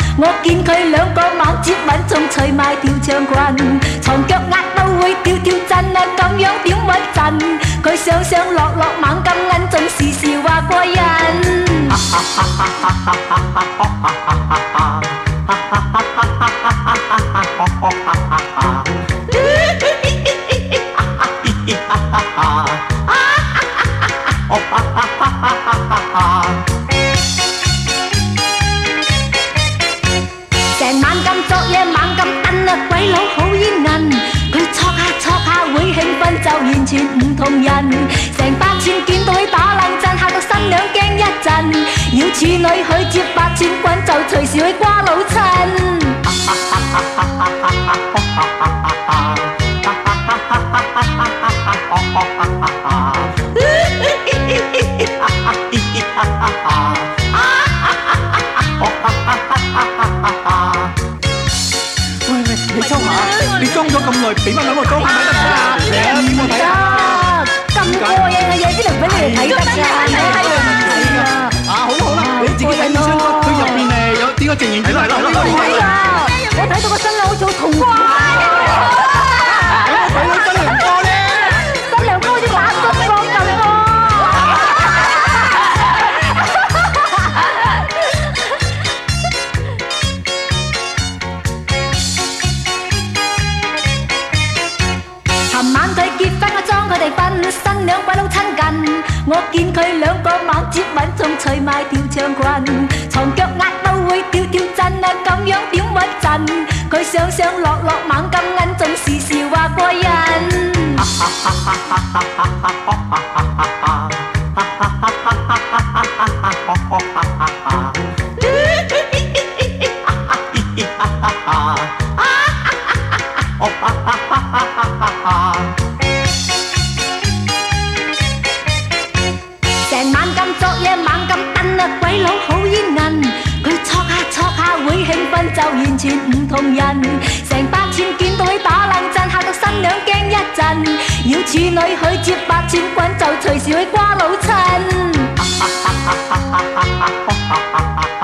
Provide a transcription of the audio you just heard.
我見佢兩個猛接吻，仲除埋條長裙，床腳壓到會跳跳震啊，咁樣點穩陣？佢上上落落猛咁摁，仲時時話過癮。成晚咁作嘢猛咁蹬啊，鬼佬好煙韌，佢戳下戳下會興奮，就完全唔同人。成班串見到佢打冷震，嚇到新娘驚一陣，要處女去接八寸棍，就隨時去瓜老襯。 你裝下，你裝咗咁耐，俾翻兩個裝下得唔得啊？ 唔得，咁過癮嘅嘢邊度俾你哋睇得㗎？ 好啦好啦，你自己睇唔出佢入邊有點解呈現出嚟咯？ 睇啊！我睇到個新娘好似好痛苦。 睇到新娘哥咧， 新娘哥好似打竹槓咁喎。尋晚佢結婚，我裝佢哋瞓，新娘鬼佬親近，我見佢兩個猛接吻，仲除埋條長裙，床腳壓到會跳跳震啊，咁樣點穩陣？佢上上落落猛咁摁，仲時時話過癮。成晚咁作嘢猛咁蹬啊，鬼佬好煙韌，佢戳下戳下會興奮，就完全唔同人。成班串見到佢打冷震，嚇到新娘驚一陣，要處女去接八寸棍，就隨時去瓜老襯。